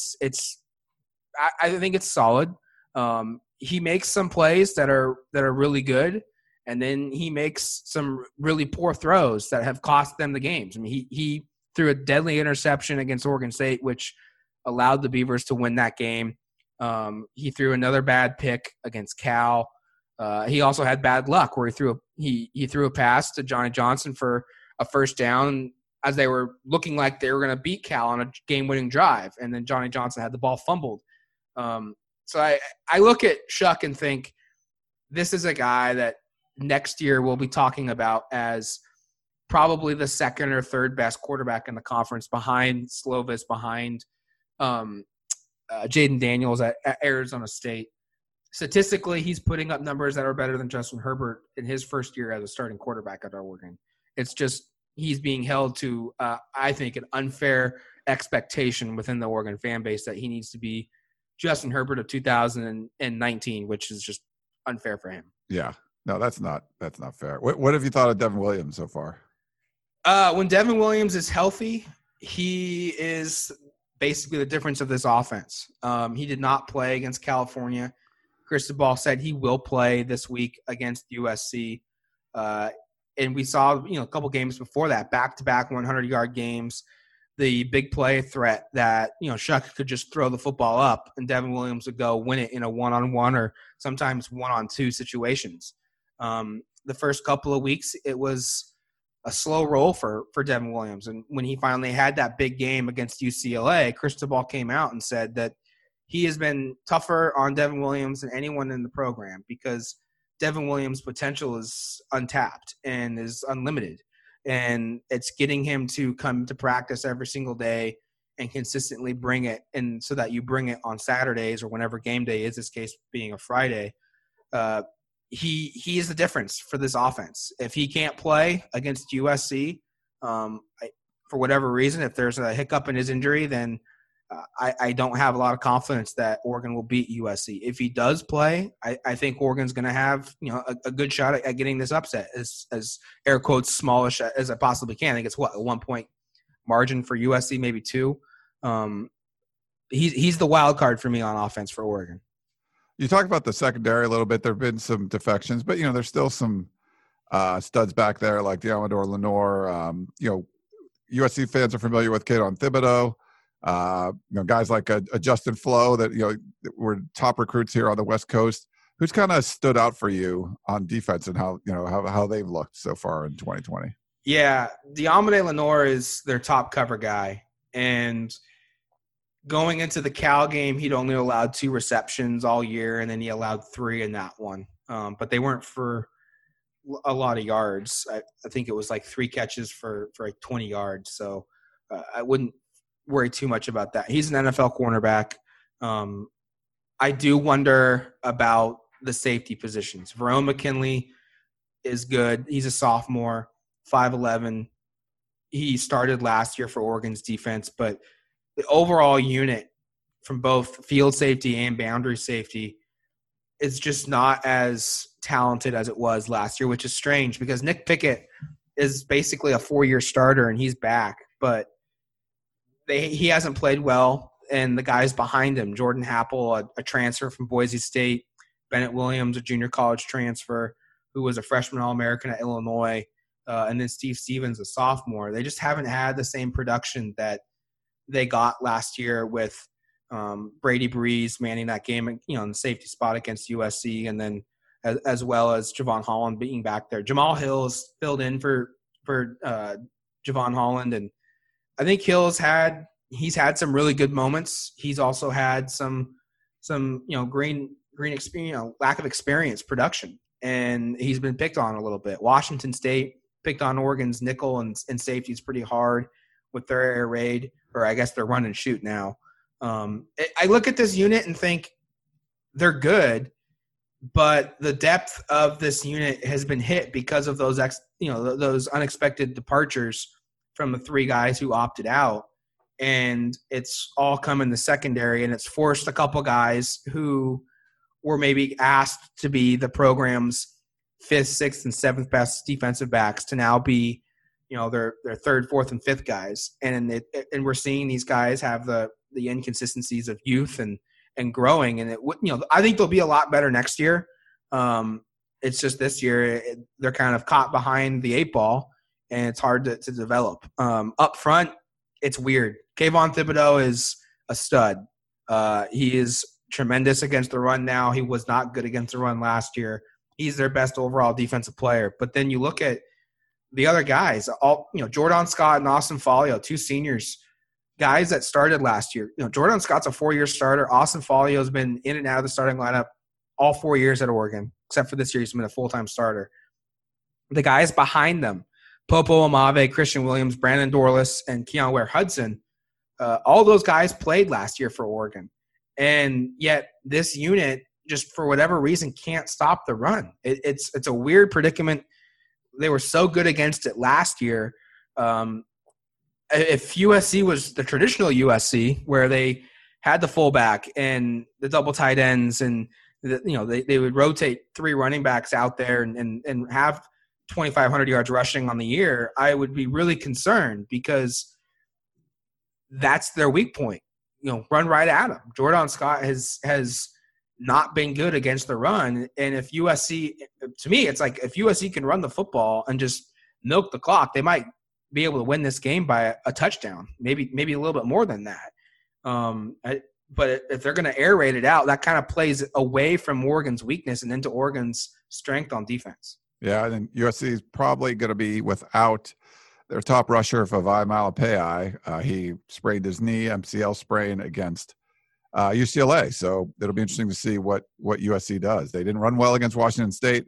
I think it's solid. He makes some plays that are really good, and then he makes some really poor throws that have cost them the games. I mean, he threw a deadly interception against Oregon State, which allowed the Beavers to win that game. He threw another bad pick against Cal. He also had bad luck where he threw a pass to Johnny Johnson for a first down as they were looking like they were going to beat Cal on a game-winning drive, and then Johnny Johnson had the ball fumbled. So I look at Shough and think this is a guy that next year we'll be talking about as probably the second or third best quarterback in the conference behind Slovis, behind Jaden Daniels at Arizona State. Statistically, he's putting up numbers that are better than Justin Herbert in his first year as a starting quarterback at Oregon. It's just he's being held to, I think, an unfair expectation within the Oregon fan base that he needs to be Justin Herbert of 2019, which is just unfair for him. Yeah. No, that's not fair. What have you thought of Devin Williams so far? When Devin Williams is healthy, he is basically the difference of this offense. He did not play against California. Cristobal said he will play this week against USC. And we saw, a couple games before that, back-to-back 100-yard games, the big play threat that, Shough could just throw the football up and Devin Williams would go win it in a one-on-one or sometimes one-on-two situations. The first couple of weeks, it was a slow roll for Devin Williams. And when he finally had that big game against UCLA, Cristobal came out and said that he has been tougher on Devin Williams than anyone in the program because Devin Williams' potential is untapped and is unlimited. and it's getting him to come to practice every single day and consistently bring it, and so that you bring it on Saturdays or whenever game day is, this case being a Friday. He is the difference for this offense. If he can't play against USC, for whatever reason, if there's a hiccup in his injury, then I don't have a lot of confidence that Oregon will beat USC. If he does play, I think Oregon's going to have a good shot at getting this upset, as air quotes smallish as I possibly can. I think it's a 1-point margin for USC, maybe 2. He's the wild card for me on offense for Oregon. You talk about the secondary a little bit. There have been some defections, but there's still some studs back there like Deommodore Lenoir. USC fans are familiar with Kayvon Thibodeau. Guys like a Justin Flo that were top recruits here on the West Coast. Who's kind of stood out for you on defense and how they've looked so far in 2020? Yeah, Deommodore Lenoir is their top cover guy, and going into the Cal game, he'd only allowed 2 receptions all year, and then he allowed 3 in that one. But they weren't for a lot of yards. I think it was like 3 catches for like 20 yards. So I wouldn't worry too much about that. He's an NFL cornerback. I do wonder about the safety positions. Verone McKinley is good. He's a sophomore, 5'11". He started last year for Oregon's defense, but the overall unit from both field safety and boundary safety is just not as talented as it was last year, which is strange because Nick Pickett is basically a 4-year starter and he's back, but he hasn't played well. And the guys behind him, Jordan Happel, a transfer from Boise State, Bennett Williams, a junior college transfer who was a freshman All-American at Illinois, and then Steve Stevens, a sophomore. They just haven't had the same production that they got last year with Brady Breeze manning that game, in the safety spot against USC, and then as well as Javon Holland being back there. Jamal Hills filled in for Javon Holland, and I think Hills he's had some really good moments. He's also had some green experience, lack of experience production, and he's been picked on a little bit. Washington State picked on Oregon's nickel and safeties pretty hard with their air raid, or I guess their run and shoot now. I look at this unit and think they're good, but the depth of this unit has been hit because of those those unexpected departures from the 3 guys who opted out, and it's all come in the secondary, and it's forced a couple guys who were maybe asked to be the program's 5th, 6th, and 7th best defensive backs to now be their 3rd, 4th, and 5th guys, and we're seeing these guys have the inconsistencies of youth and growing, and I think they'll be a lot better next year. It's just this year they're kind of caught behind the 8 ball, and it's hard to develop. Up front, it's weird. Kayvon Thibodeau is a stud. He is tremendous against the run now. He was not good against the run last year. He's their best overall defensive player. But then you look at the other guys, Jordan Scott and Austin Folio, 2 seniors, guys that started last year. Jordan Scott's a 4-year starter. Austin Folio has been in and out of the starting lineup all 4 years at Oregon, except for this year he's been a full-time starter. The guys behind them, Popo Amave, Christian Williams, Brandon Dorlus, and Keon Ware-Hudson, all those guys played last year for Oregon. And yet this unit, just for whatever reason, can't stop the run. It's a weird predicament. They were so good against it last year. If USC was the traditional USC, where they had the fullback and the double tight ends, and they would rotate 3 running backs out there and have 2,500 yards rushing on the year, I would be really concerned because that's their weak point. Run right at them. Jordan Scott has not been good against the run, and if USC, to me, it's like if USC can run the football and just milk the clock, they might be able to win this game by a touchdown, maybe a little bit more than that. But if they're going to air raid it out, that kind of plays away from Oregon's weakness and into Oregon's strength on defense. Yeah, and USC is probably going to be without their top rusher, Vavae Malepeai. He sprained his knee, MCL sprain against UCLA. So it'll be interesting to see what USC does. They didn't run well against Washington State.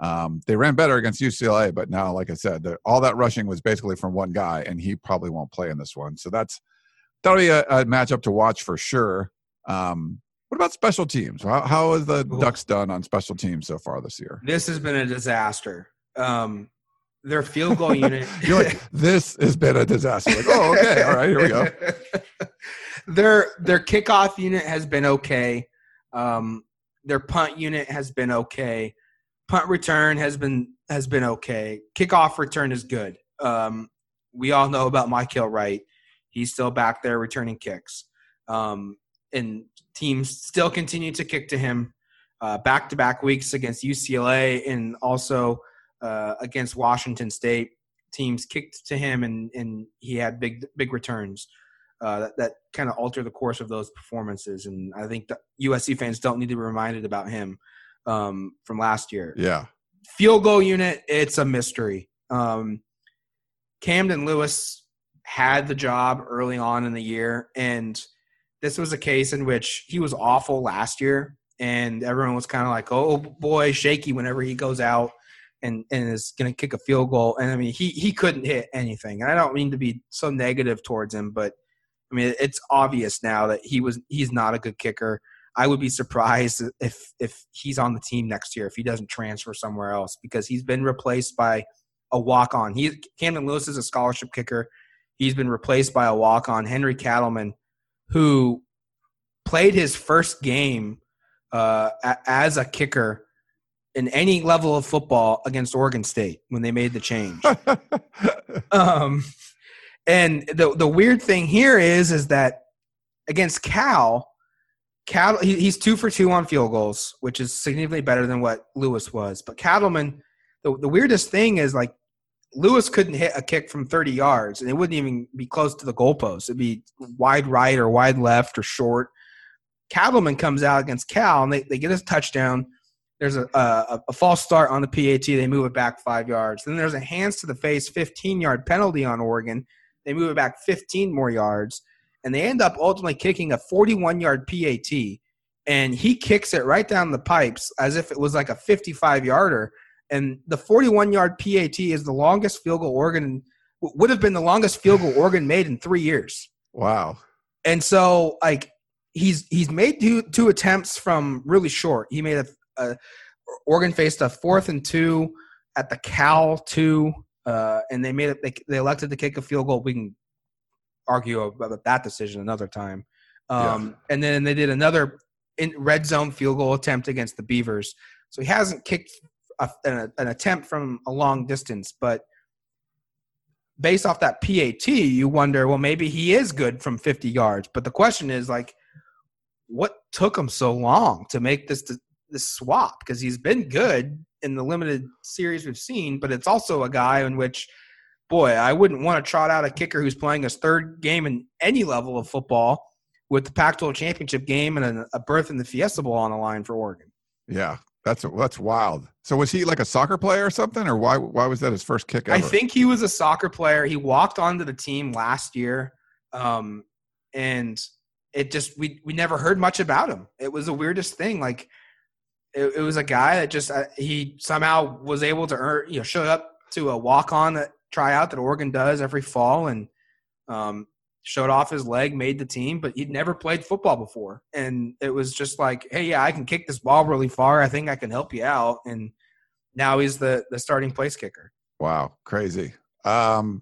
They ran better against UCLA, but now, like I said, all that rushing was basically from one guy, and he probably won't play in this one. So that'll be a matchup to watch for sure. What about special teams? How has the Ducks done on special teams so far this year? This has been a disaster. Their field goal unit. You're like, this has been a disaster. Like, oh, okay. All right, here we go. Their kickoff unit has been okay. Their punt unit has been okay. Punt return has been okay. Kickoff return is good. We all know about Mykael Wright. He's still back there returning kicks. And teams still continue to kick to him back-to-back weeks against UCLA and also against Washington State. Teams kicked to him, and he had big returns that kind of alter the course of those performances. And I think the USC fans don't need to be reminded about him from last year. Yeah. Field goal unit, it's a mystery. Camden Lewis had the job early on in the year, and this was a case in which he was awful last year, and everyone was kind of like, oh, boy, shaky whenever he goes out and is going to kick a field goal. And, I mean, he couldn't hit anything. And I don't mean to be so negative towards him, but, I mean, it's obvious now that he's not a good kicker. I would be surprised if he's on the team next year, if he doesn't transfer somewhere else, because he's been replaced by a walk-on. Camden Lewis is a scholarship kicker. He's been replaced by a walk-on, Henry Cattleman, who played his first game as a kicker in any level of football against Oregon State when they made the change. And the weird thing here is that against Cal, he's 2 for 2 on field goals, which is significantly better than what Lewis was. But Cattleman, the weirdest thing is, like, Lewis couldn't hit a kick from 30 yards, and it wouldn't even be close to the goalpost. It'd be wide right or wide left or short. Cattleman comes out against Cal, and they get his touchdown. There's a false start on the PAT. They move it back 5 yards. Then there's a hands to the face 15-yard penalty on Oregon. They move it back 15 more yards, and they end up ultimately kicking a 41-yard PAT, and he kicks it right down the pipes as if it was like a 55-yarder. And the 41-yard PAT is the longest field goal Oregon would have been the longest field goal Oregon made in 3 years. Wow. And so, like, he's made two attempts from really short. He made Oregon faced a 4th and 2 at the Cal 2, and they elected to kick a field goal. We can argue about that decision another time. And then they did another red zone field goal attempt against the Beavers. So he hasn't kicked an attempt from a long distance, but based off that PAT, you wonder, well, maybe he is good from 50 yards. But the question is, like, what took him so long to make this swap? Because he's been good in the limited series we've seen, but it's also a guy in which, boy, I wouldn't want to trot out a kicker who's playing his 3rd game in any level of football with the Pac-12 championship game and a berth in the Fiesta Bowl on the line for Oregon. Yeah. That's wild. So was he like a soccer player or something, or why was that his first kick ever? I think he was a soccer player. He walked onto the team last year, and it just we never heard much about him. It was the weirdest thing. Like it was a guy that just he somehow was able to show up to a walk-on tryout that Oregon does every fall, and showed off his leg, made the team, but he'd never played football before. And it was just like, hey, yeah, I can kick this ball really far. I think I can help you out. And now he's the starting place kicker. Wow. Crazy. Well,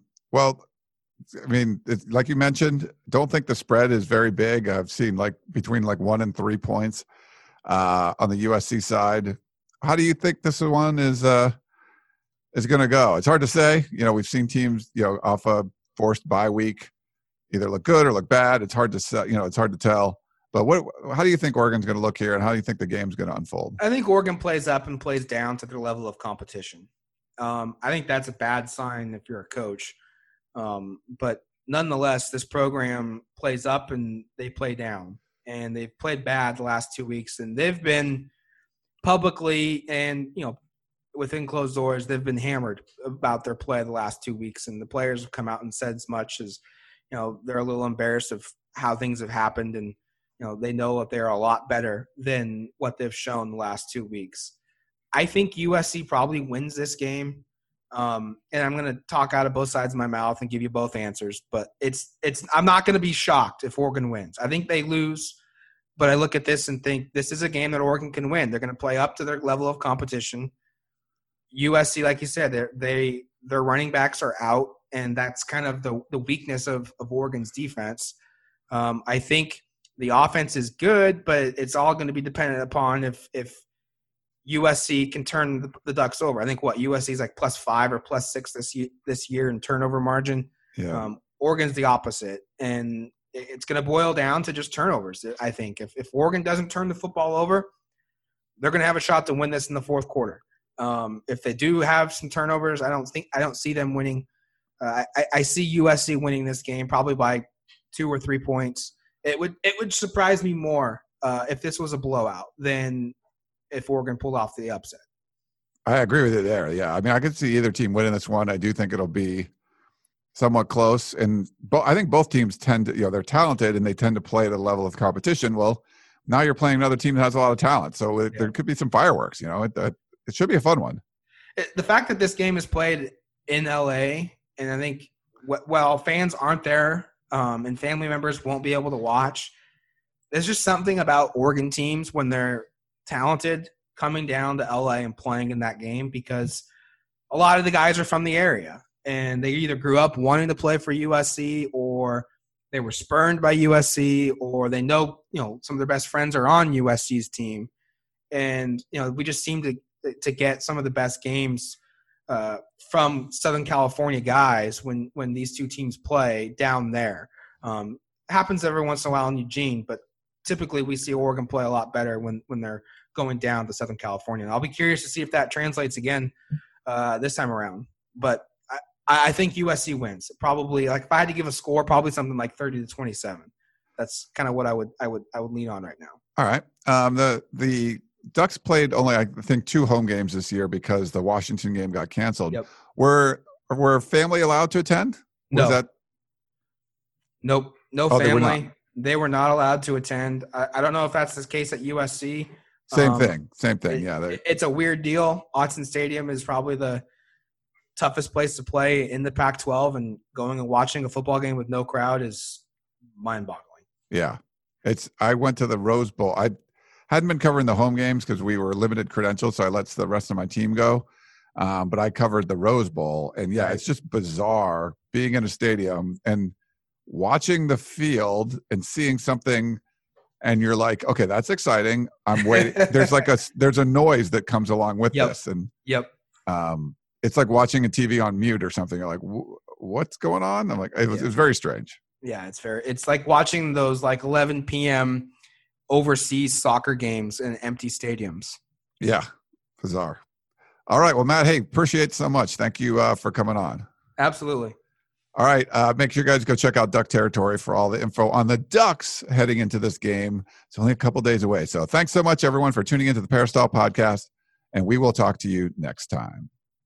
I mean, like you mentioned, don't think the spread is very big. I've seen like between like 1 and 3 points on the USC side. How do you think this one is going to go? It's hard to say. We've seen teams, off a forced bye week either look good or look bad. It's hard to say, it's hard to tell. But how do you think Oregon's going to look here, and how do you think the game's going to unfold? I think Oregon plays up and plays down to their level of competition. I think that's a bad sign if you're a coach. But nonetheless, this program plays up and they play down. And they've played bad the last 2 weeks. And they've been publicly and, within closed doors, they've been hammered about their play the last 2 weeks. And the players have come out and said as much as, they're a little embarrassed of how things have happened, and they know that they're a lot better than what they've shown the last 2 weeks. I think USC probably wins this game. And I'm going to talk out of both sides of my mouth and give you both answers. But I'm not going to be shocked if Oregon wins. I think they lose, but I look at this and think this is a game that Oregon can win. They're going to play up to their level of competition. USC, like you said, their running backs are out, and that's kind of the weakness of Oregon's defense. I think the offense is good, but it's all going to be dependent upon if USC can turn the Ducks over. I think USC is like +5 or +6 this year in turnover margin. Yeah. Oregon's the opposite, and it's going to boil down to just turnovers. I think if Oregon doesn't turn the football over, they're going to have a shot to win this in the fourth quarter. If they do have some turnovers, I don't see them winning. I see USC winning this game probably by 2 or 3 points. It would surprise me more if this was a blowout than if Oregon pulled off the upset. I agree with you there. Yeah. I mean, I could see either team winning this one. I do think it'll be somewhat close. And I think both teams tend to, they're talented and they tend to play at a level of competition. Well, now you're playing another team that has a lot of talent. So there could be some fireworks, it should be a fun one. The fact that this game is played in LA, and I think, fans aren't there and family members won't be able to watch, there's just something about Oregon teams when they're talented coming down to LA and playing in that game, because a lot of the guys are from the area and they either grew up wanting to play for USC or they were spurned by USC, or they know, some of their best friends are on USC's team. And, we just seem to get some of the best games from Southern California guys when these two teams play down there. Happens every once in a while in Eugene, but typically we see Oregon play a lot better when they're going down to Southern California. And I'll be curious to see if that translates again this time around. But I think USC wins. Probably, like, if I had to give a score, probably something like 30-27. That's kind of what I would lean on right now. All right. The Ducks played only, I think, 2 home games this year because the Washington game got canceled. Yep. Were family allowed to attend? No. Nope. No family. They were not allowed to attend. I don't know if that's the case at USC. Same thing. Yeah. It's a weird deal. Autzen Stadium is probably the toughest place to play in the Pac-12, and going and watching a football game with no crowd is mind-boggling. Yeah. I went to the Rose Bowl. I hadn't been covering the home games because we were limited credentials, so I let the rest of my team go. But I covered the Rose Bowl, and it's just bizarre being in a stadium and watching the field and seeing something, and you're like, okay, that's exciting. I'm waiting. There's a noise that comes along with this, and it's like watching a TV on mute or something. You're like, what's going on? I'm like, it was very strange. Yeah, it's like watching those like 11 p.m. overseas soccer games in empty stadiums. Yeah, bizarre. All right, well, Matt, hey, appreciate it so much. Thank you for coming on. Absolutely. All right, make sure you guys go check out Duck Territory for all the info on the Ducks heading into this game. It's only a couple days away. So thanks so much, everyone, for tuning into the Peristyle Podcast, and we will talk to you next time.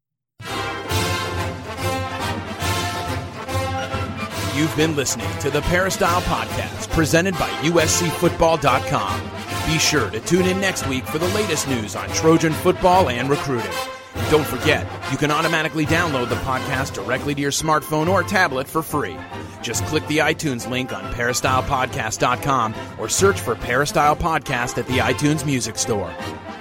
You've been listening to the Peristyle Podcast, presented by USCFootball.com. Be sure to tune in next week for the latest news on Trojan football and recruiting. And don't forget, you can automatically download the podcast directly to your smartphone or tablet for free. Just click the iTunes link on peristylepodcast.com or search for Peristyle Podcast at the iTunes Music Store.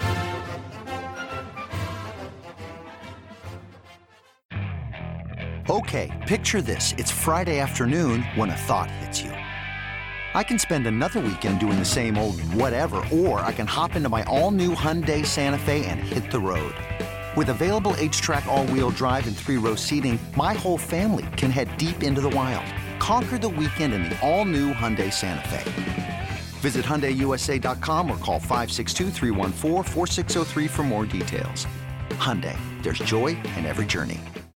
Okay, picture this. It's Friday afternoon when a thought hits you. I can spend another weekend doing the same old whatever, or I can hop into my all-new Hyundai Santa Fe and hit the road. With available H-Track all-wheel drive and 3-row seating, my whole family can head deep into the wild. Conquer the weekend in the all-new Hyundai Santa Fe. Visit HyundaiUSA.com or call 562-314-4603 for more details. Hyundai, there's joy in every journey.